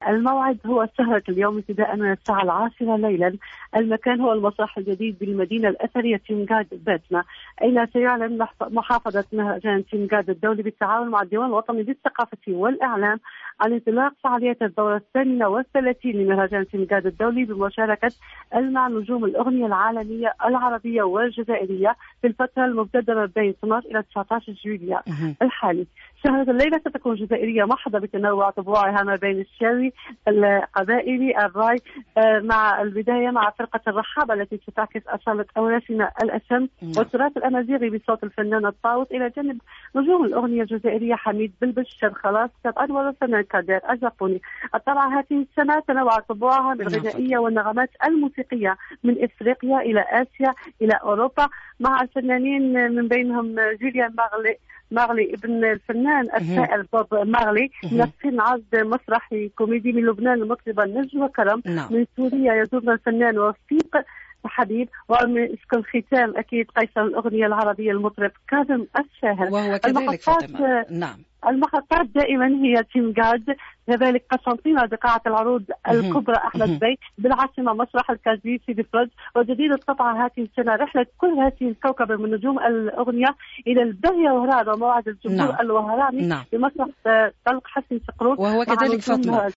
الموعد هو سهرة اليوم ابتداء من الساعة 10 ليلا. المكان هو المسرح الجديد بالمدينة الأثرية تيمغاد باتنا، أين سيعلن محافظة مهرجان تيمغاد الدولي بالتعاون مع الديوان الوطني للثقافة والإعلام عن انطلاق فعاليات الدورة 38 لمهرجان تيمغاد الدولي بمشاركة ألمع نجوم الأغنية العالمية العربية والجزائرية في الفترة المبتدأة بين 12 إلى 19 جويلية الحالي. سهرة الليلة ستكون جزائرية محضة بتنوع طبوعها ما بين الشاوي القبائلي الراي، مع البداية مع فرقة الرحابة التي تعكس أصالة أوراشنا الأسم والتراث الأمازيغي بصوت الفنان الطاوس، إلى جانب نجوم الأغنية الجزائرية حميد بلبش، خلاص أنور والفنان كادر الجابوني. طبعا هذه السنة تنوع طبوعها بالغنائية والنغمات الموسيقية من إفريقيا إلى آسيا إلى أوروبا، مع الفنانين من بينهم جوليان مارلي ابن الفنان السائل بوب مارلي، نفسين عرض مسرحي كوميدي من لبنان المطربة نجوى كرم، من سوريا يزورنا الفنان وفيق حبيب، ومسك الختام أكيد قيصر الأغنية العربية المطرب كاظم الشاهر. وهو كذلك فاطمة. نعم. المحطات دائما هي تيمغاد، كذلك قسنطينة بقاعة العروض الكبرى أحمد بي، بالعاصمة مسرح الكازي سيدي فرج. وجديد الطبعة هذه السنة رحلة كل هذه الكوكب من نجوم الأغنية إلى البهية وهران وموعد الجمهور الوهراني بمسرح طلق حسن سقروط، وهو كذلك فاطمة.